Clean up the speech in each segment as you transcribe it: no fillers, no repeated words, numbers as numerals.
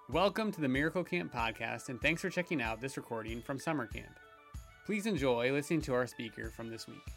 Welcome to the Miracle Camp podcast, and thanks for checking out this recording from summer camp. Please enjoy listening to our speaker from this week.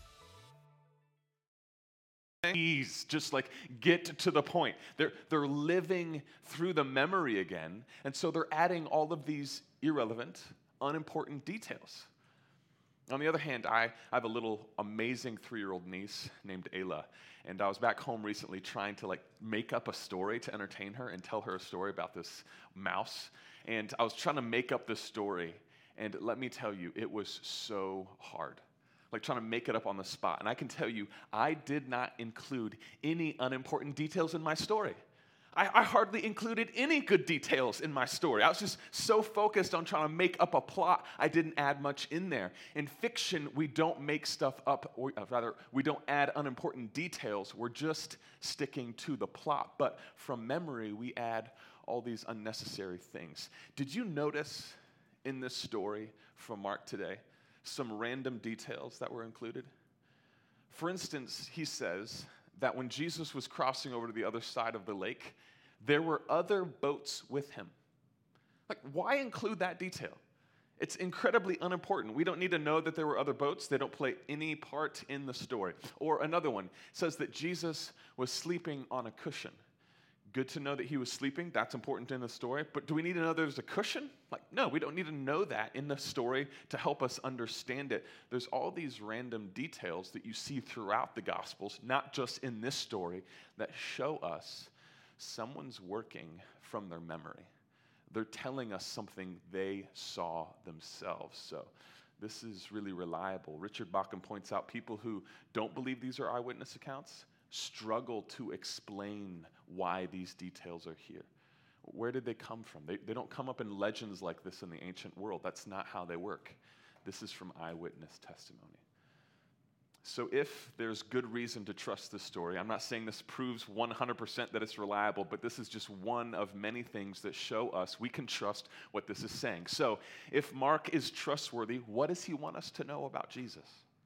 Please just get to the point. They're living through the memory again, and so they're adding all of these irrelevant, unimportant details. On the other hand, I have a little amazing 3-year-old niece named Ayla, and I was back home recently trying to make up a story to entertain her and tell her a story about this mouse. And I was trying to make up this story, and let me tell you, it was so hard. Trying to make it up on the spot. And I can tell you, I did not include any unimportant details in my story. I hardly included any good details in my story. I was just so focused on trying to make up a plot, I didn't add much in there. In fiction, we don't make stuff up, or rather, we don't add unimportant details. We're just sticking to the plot. But from memory, we add all these unnecessary things. Did you notice in this story from Mark today some random details that were included? For instance, he says that when Jesus was crossing over to the other side of the lake, there were other boats with him. Why include that detail? It's incredibly unimportant. We don't need to know that there were other boats. They don't play any part in the story. Or another one says that Jesus was sleeping on a cushion. Good to know that he was sleeping. That's important in the story. But do we need to know there's a cushion? No, we don't need to know that in the story to help us understand it. There's all these random details that you see throughout the Gospels, not just in this story, that show us someone's working from their memory. They're telling us something they saw themselves. So this is really reliable. Richard Bauckham points out people who don't believe these are eyewitness accounts struggle to explain why these details are here. Where did they come from? They don't come up in legends like this in the ancient world. That's not how they work. This is from eyewitness testimony. So if there's good reason to trust this story, I'm not saying this proves 100% that it's reliable, but this is just one of many things that show us we can trust what this is saying. So if Mark is trustworthy, what does he want us to know about Jesus?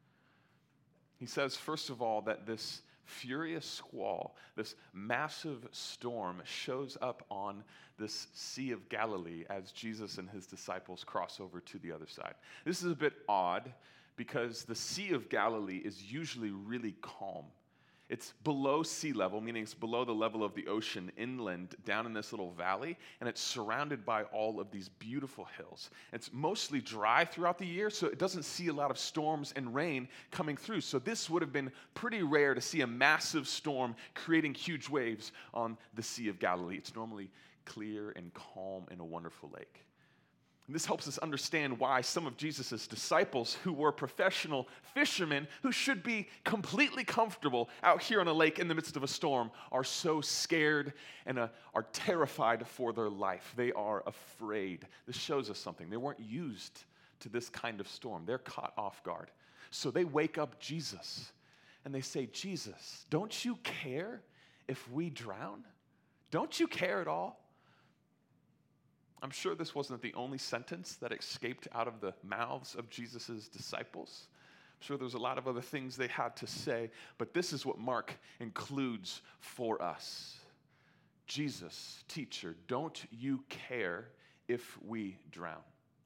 He says, first of all, that this furious squall, this massive storm, shows up on this Sea of Galilee as Jesus and his disciples cross over to the other side. This is a bit odd because the Sea of Galilee is usually really calm. It's below sea level, meaning it's below the level of the ocean inland, down in this little valley, and it's surrounded by all of these beautiful hills. It's mostly dry throughout the year, so it doesn't see a lot of storms and rain coming through. So this would have been pretty rare to see a massive storm creating huge waves on the Sea of Galilee. It's normally clear and calm and a wonderful lake. And this helps us understand why some of Jesus' disciples, who were professional fishermen, who should be completely comfortable out here on a lake in the midst of a storm, are so scared and are terrified for their life. They are afraid. This shows us something. They weren't used to this kind of storm. They're caught off guard. So they wake up Jesus and they say, Jesus, don't you care if we drown? Don't you care at all? I'm sure this wasn't the only sentence that escaped out of the mouths of Jesus' disciples. I'm sure there was a lot of other things they had to say, but this is what Mark includes for us. Jesus, teacher, don't you care if we drown?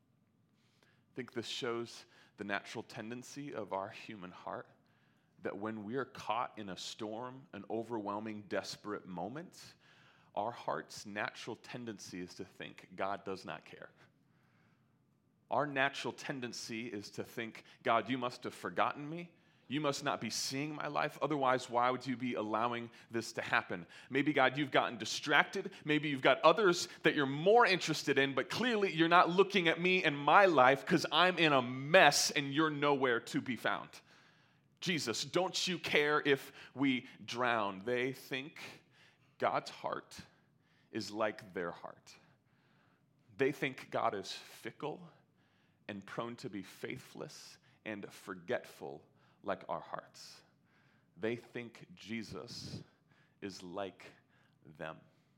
I think this shows the natural tendency of our human heart, that when we are caught in a storm, an overwhelming, desperate moment, our heart's natural tendency is to think God does not care. Our natural tendency is to think, God, you must have forgotten me. You must not be seeing my life. Otherwise, why would you be allowing this to happen? Maybe, God, you've gotten distracted. Maybe you've got others that you're more interested in, but clearly you're not looking at me and my life because I'm in a mess and you're nowhere to be found. Jesus, don't you care if we drown? They think God's heart is like their heart. They think God is fickle and prone to be faithless and forgetful like our hearts. They think Jesus is like them.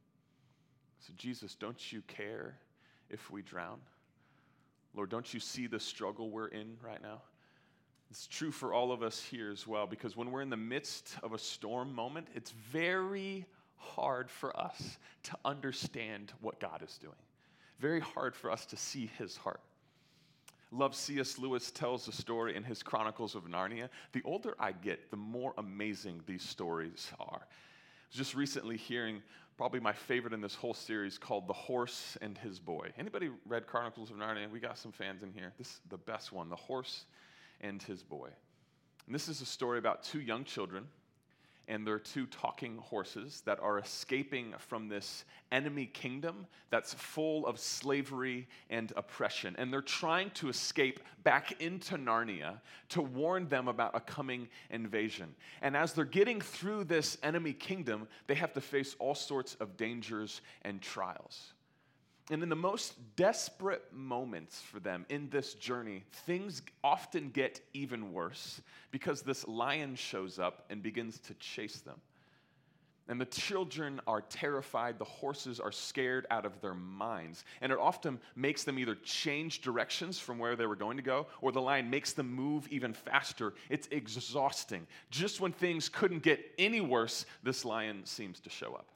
So Jesus, don't you care if we drown? Lord, don't you see the struggle we're in right now? It's true for all of us here as well, because when we're in the midst of a storm moment, it's very hard for us to understand what God is doing. very hard for us to see his heart. Love C.S. Lewis tells the story in his Chronicles of Narnia. The older I get, the more amazing these stories are. I was just recently hearing probably my favorite in this whole series called The Horse and His Boy. Anybody read Chronicles of Narnia? We got some fans in here. This is the best one, The Horse and His Boy. And this is a story about two young children and their two talking horses that are escaping from this enemy kingdom that's full of slavery and oppression. And they're trying to escape back into Narnia to warn them about a coming invasion. And as they're getting through this enemy kingdom, they have to face all sorts of dangers and trials. And in the most desperate moments for them in this journey, things often get even worse because this lion shows up and begins to chase them. And the children are terrified, the horses are scared out of their minds, and it often makes them either change directions from where they were going to go, or the lion makes them move even faster. It's exhausting. Just when things couldn't get any worse, this lion seems to show up.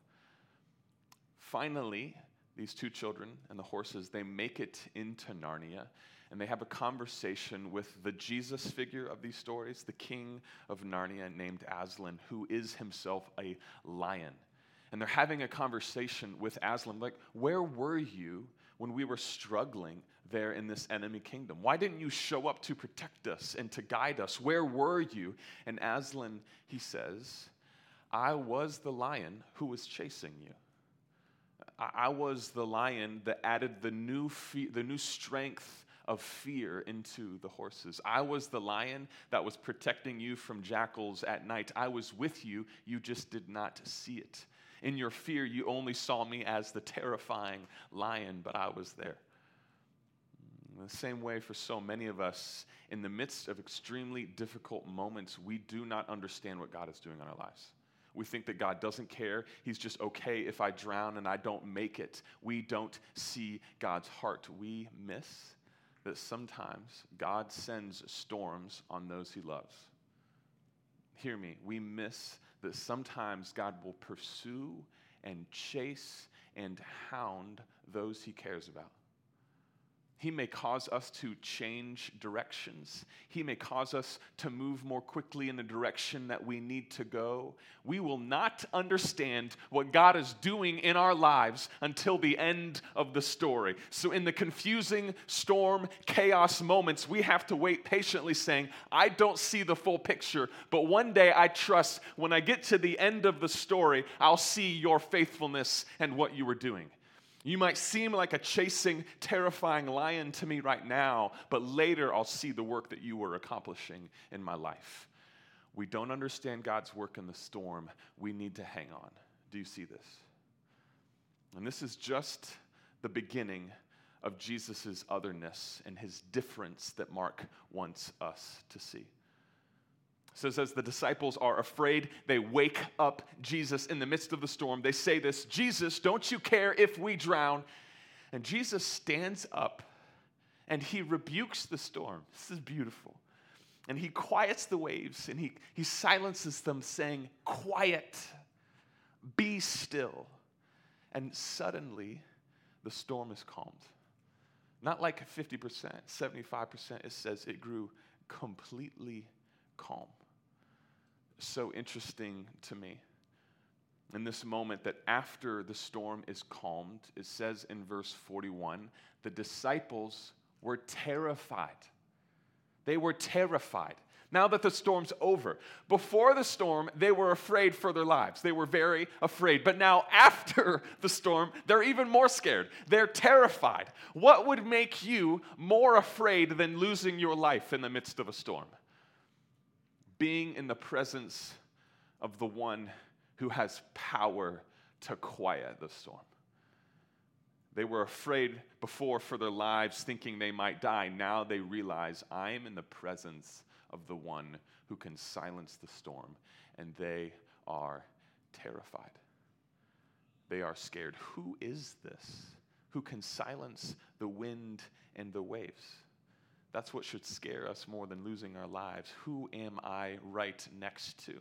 Finally, these two children and the horses, they make it into Narnia, and they have a conversation with the Jesus figure of these stories, the king of Narnia named Aslan, who is himself a lion. And they're having a conversation with Aslan, like, where were you when we were struggling there in this enemy kingdom? Why didn't you show up to protect us and to guide us? Where were you? And Aslan, he says, I was the lion who was chasing you. I was the lion that added the new strength of fear into the horses. I was the lion that was protecting you from jackals at night. I was with you, you just did not see it. In your fear, you only saw me as the terrifying lion, but I was there. In the same way, for so many of us, in the midst of extremely difficult moments, we do not understand what God is doing in our lives. We think that God doesn't care. He's just okay if I drown and I don't make it. We don't see God's heart. We miss that sometimes God sends storms on those he loves. Hear me. We miss that sometimes God will pursue and chase and hound those he cares about. He may cause us to change directions. He may cause us to move more quickly in the direction that we need to go. We will not understand what God is doing in our lives until the end of the story. So in the confusing storm, chaos moments, we have to wait patiently saying, I don't see the full picture, but one day I trust when I get to the end of the story, I'll see your faithfulness and what you were doing. You might seem like a chasing, terrifying lion to me right now, but later I'll see the work that you were accomplishing in my life. We don't understand God's work in the storm. We need to hang on. Do you see this? And this is just the beginning of Jesus' otherness and his difference that Mark wants us to see. It says, as the disciples are afraid, they wake up Jesus in the midst of the storm. They say this, Jesus, don't you care if we drown? And Jesus stands up and he rebukes the storm. This is beautiful. And he quiets the waves and he silences them, saying, quiet, be still. And suddenly the storm is calmed. Not like 50%, 75%. It says it grew completely calm. So interesting to me in this moment that after the storm is calmed, it says in verse 41, the disciples were terrified. They were terrified. Now that the storm's over. Before the storm, they were afraid for their lives. They were very afraid. But now after the storm, they're even more scared. They're terrified. What would make you more afraid than losing your life in the midst of a storm? Being in the presence of the one who has power to quiet the storm. They were afraid before for their lives, thinking they might die. Now they realize, I am in the presence of the one who can silence the storm, and they are terrified. They are scared. Who is this who can silence the wind and the waves? That's what should scare us more than losing our lives. Who am I right next to?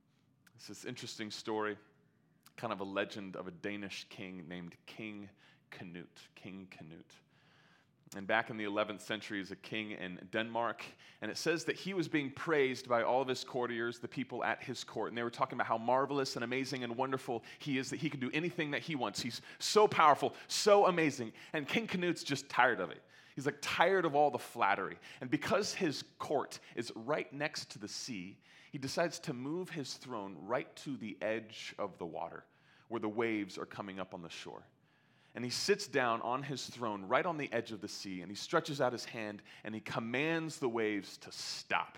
It's this interesting story, kind of a legend of a Danish king named King Canute, King Canute. And back in the 11th century, he was a king in Denmark, and it says that he was being praised by all of his courtiers, the people at his court, and they were talking about how marvelous and amazing and wonderful he is, that he can do anything that he wants. He's so powerful, so amazing, and King Canute's just tired of it. He's like tired of all the flattery, and because his court is right next to the sea, he decides to move his throne right to the edge of the water, where the waves are coming up on the shore. And he sits down on his throne right on the edge of the sea, and he stretches out his hand, and he commands the waves to stop.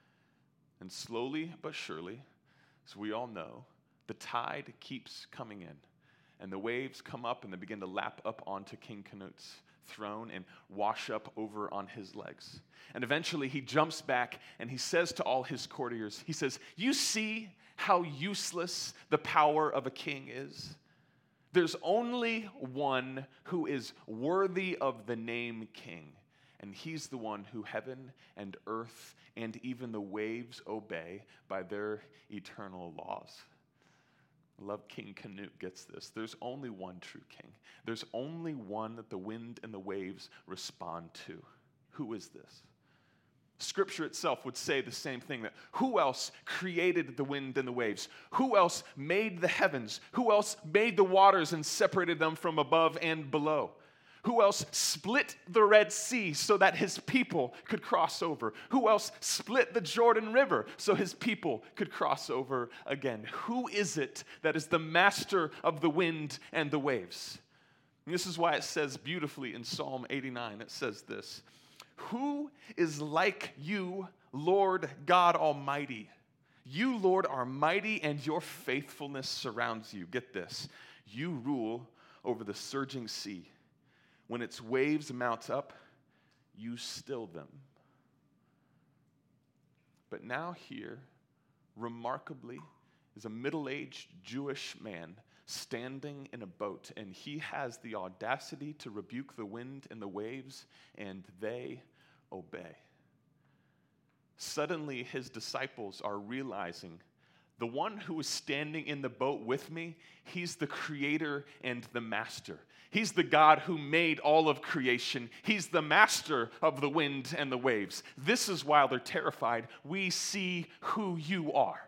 And slowly but surely, as we all know, the tide keeps coming in, and the waves come up, and they begin to lap up onto King Canute's throne and wash up over on his legs. And eventually he jumps back, and he says to all his courtiers, he says, "You see how useless the power of a king is? There's only one who is worthy of the name king, and he's the one who heaven and earth and even the waves obey by their eternal laws." I love King Canute gets this. There's only one true king. There's only one that the wind and the waves respond to. Who is this? Scripture itself would say the same thing, that who else created the wind and the waves? Who else made the heavens? Who else made the waters and separated them from above and below? Who else split the Red Sea so that his people could cross over? Who else split the Jordan River so his people could cross over again? Who is it that is the master of the wind and the waves? And this is why it says beautifully in Psalm 89, it says this, "Who is like you, Lord God Almighty? You, Lord, are mighty, and your faithfulness surrounds you." Get this. "You rule over the surging sea. When its waves mount up, you still them." But now here, remarkably, is a middle-aged Jewish man standing in a boat, and he has the audacity to rebuke the wind and the waves, and they obey. Suddenly, his disciples are realizing the one who is standing in the boat with me, he's the creator and the master. He's the God who made all of creation. He's the master of the wind and the waves. This is why they're terrified. We see who you are.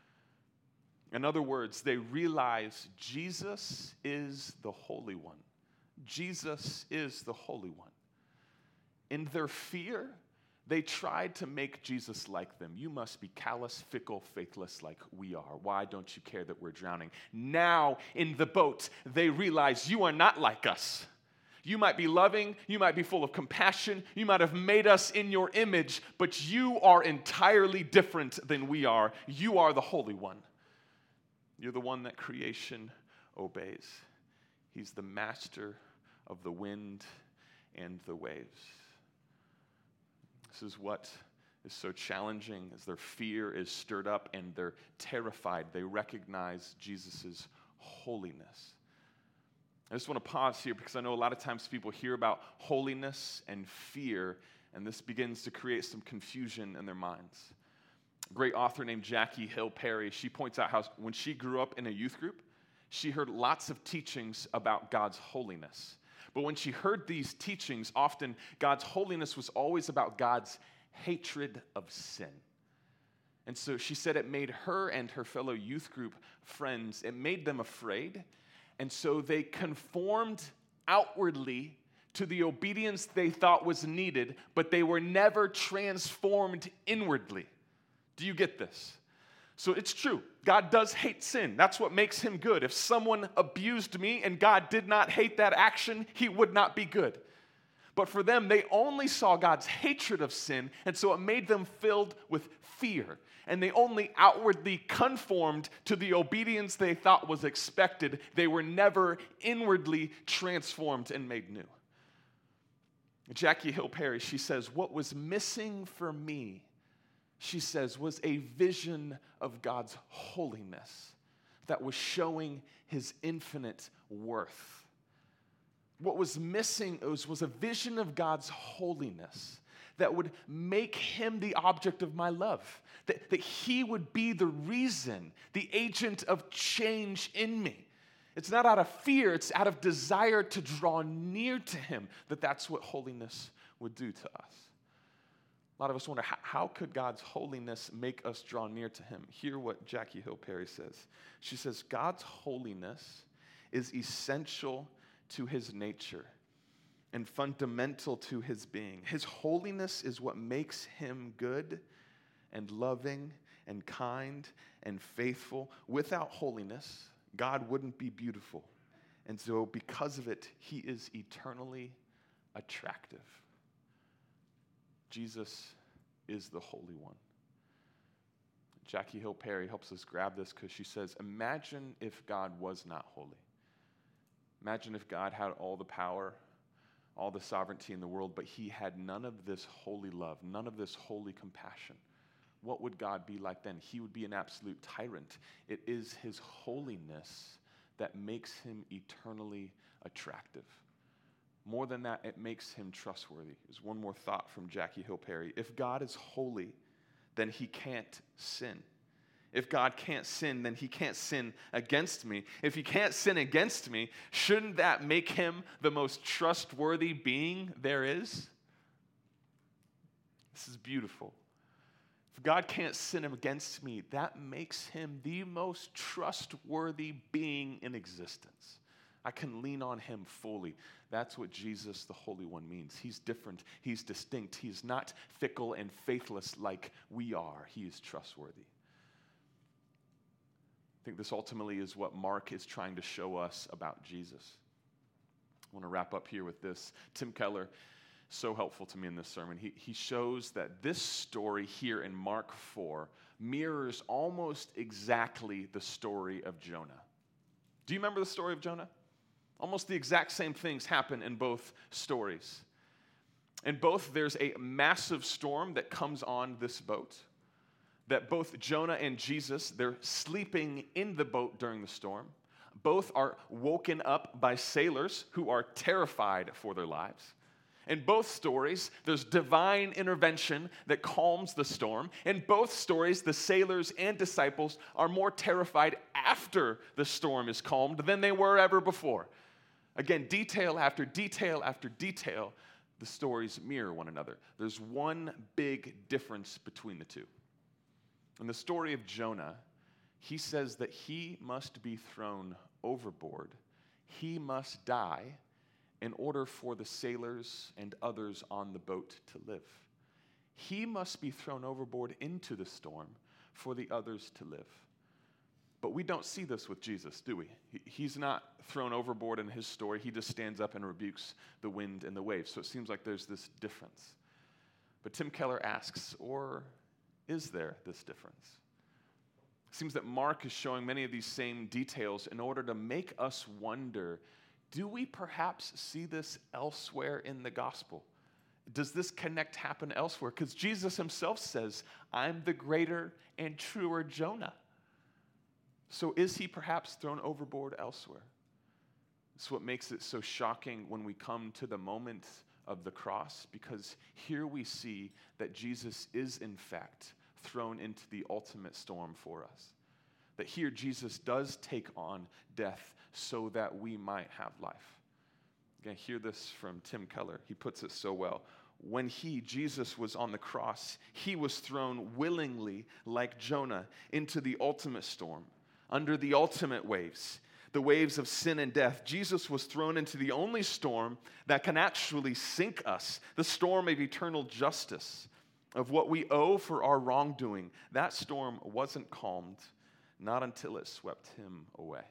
In other words, they realize Jesus is the Holy One. Jesus is the Holy One. In their fear, they tried to make Jesus like them. "You must be callous, fickle, faithless like we are. Why don't you care that we're drowning?" Now, in the boat, they realize you are not like us. You might be loving, you might be full of compassion, you might have made us in your image, but you are entirely different than we are. You are the Holy One. You're the one that creation obeys. He's the master of the wind and the waves. This is what is so challenging as their fear is stirred up and they're terrified. They recognize Jesus' holiness. I just want to pause here because I know a lot of times people hear about holiness and fear, and this begins to create some confusion in their minds. A great author named Jackie Hill Perry, she points out how when she grew up in a youth group, she heard lots of teachings about God's holiness. But when she heard these teachings, often God's holiness was always about God's hatred of sin. And so she said it made her and her fellow youth group friends, it made them afraid. And so they conformed outwardly to the obedience they thought was needed, but they were never transformed inwardly. Do you get this? So it's true. God does hate sin. That's what makes him good. If someone abused me and God did not hate that action, he would not be good. But for them, they only saw God's hatred of sin, and so it made them filled with fear. And they only outwardly conformed to the obedience they thought was expected. They were never inwardly transformed and made new. Jackie Hill Perry, she says, what was missing for me, she says, was a vision of God's holiness that was showing his infinite worth. What was missing was a vision of God's holiness that would make him the object of my love, that he would be the reason, the agent of change in me. It's not out of fear, it's out of desire to draw near to him that's what holiness would do to us. A lot of us wonder, how could God's holiness make us draw near to him? Hear what Jackie Hill Perry says. She says, God's holiness is essential to his nature and fundamental to his being. His holiness is what makes him good and loving and kind and faithful. Without holiness, God wouldn't be beautiful. And so because of it, he is eternally attractive. Jesus is the Holy One. Jackie Hill Perry helps us grab this because she says, imagine if God was not holy. Imagine if God had all the power, all the sovereignty in the world, but he had none of this holy love, none of this holy compassion. What would God be like then? He would be an absolute tyrant. It is his holiness that makes him eternally attractive. More than that, it makes him trustworthy. There's one more thought from Jackie Hill Perry. If God is holy, then he can't sin. If God can't sin, then he can't sin against me. If he can't sin against me, shouldn't that make him the most trustworthy being there is? This is beautiful. If God can't sin against me, that makes him the most trustworthy being in existence. I can lean on him fully. That's what Jesus, the Holy One, means. He's different. He's distinct. He's not fickle and faithless like we are. He is trustworthy. I think this ultimately is what Mark is trying to show us about Jesus. I want to wrap up here with this. Tim Keller, so helpful to me in this sermon. He shows that this story here in Mark 4 mirrors almost exactly the story of Jonah. Do you remember the story of Jonah? Almost the exact same things happen in both stories. In both, there's a massive storm that comes on this boat, that both Jonah and Jesus, they're sleeping in the boat during the storm. Both are woken up by sailors who are terrified for their lives. In both stories, there's divine intervention that calms the storm. In both stories, the sailors and disciples are more terrified after the storm is calmed than they were ever before. Again, detail after detail after detail, the stories mirror one another. There's one big difference between the two. In the story of Jonah, he says that he must be thrown overboard. He must die in order for the sailors and others on the boat to live. He must be thrown overboard into the storm for the others to live. But we don't see this with Jesus, do we? He's not thrown overboard in his story. He just stands up and rebukes the wind and the waves. So it seems like there's this difference. But Tim Keller asks, or is there this difference? It seems that Mark is showing many of these same details in order to make us wonder, do we perhaps see this elsewhere in the gospel? Does this connect happen elsewhere? Because Jesus himself says, I'm the greater and truer Jonah. So is he perhaps thrown overboard elsewhere? That's what makes it so shocking when we come to the moment of the cross, because here we see that Jesus is in fact thrown into the ultimate storm for us. That here Jesus does take on death so that we might have life. Again, hear this from Tim Keller. He puts it so well. When Jesus was on the cross, he was thrown willingly, like Jonah, into the ultimate storm, under the ultimate waves, the waves of sin and death. Jesus was thrown into the only storm that can actually sink us, the storm of eternal justice, of what we owe for our wrongdoing. That storm wasn't calmed, not until it swept him away.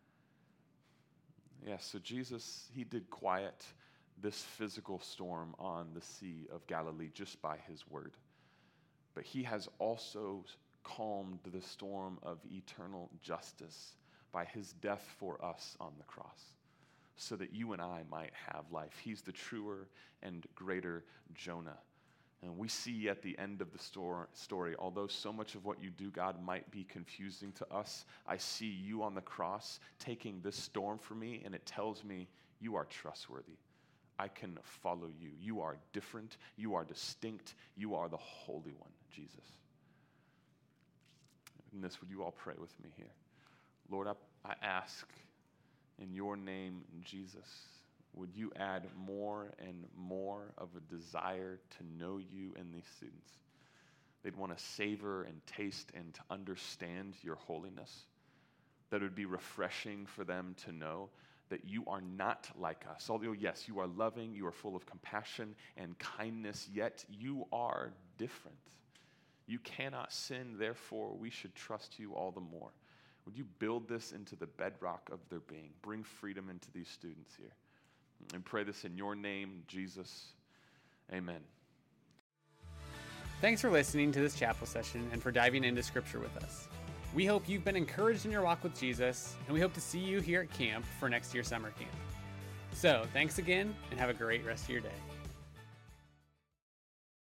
Yes, so Jesus, he did quiet this physical storm on the Sea of Galilee just by his word. But he has also calmed the storm of eternal justice by his death for us on the cross, so that you and I might have life. He's the truer and greater Jonah. And we see at the end of the story, although so much of what you do, God, might be confusing to us, I see you on the cross taking this storm for me, and it tells me you are trustworthy. I can follow you. You are different. You are distinct. You are the Holy One, Jesus. In this, would you all pray with me here? Lord, I ask in your name, Jesus, would you add more and more of a desire to know you in these students? They'd want to savor and taste and to understand your holiness. That it would be refreshing for them to know that you are not like us. Although, yes, you are loving, you are full of compassion and kindness, yet you are different. You cannot sin, therefore we should trust you all the more. Would you build this into the bedrock of their being? Bring freedom into these students here. And pray this in your name, Jesus. Amen. Thanks for listening to this chapel session and for diving into Scripture with us. We hope you've been encouraged in your walk with Jesus, and we hope to see you here at camp for next year's summer camp. So, thanks again, and have a great rest of your day.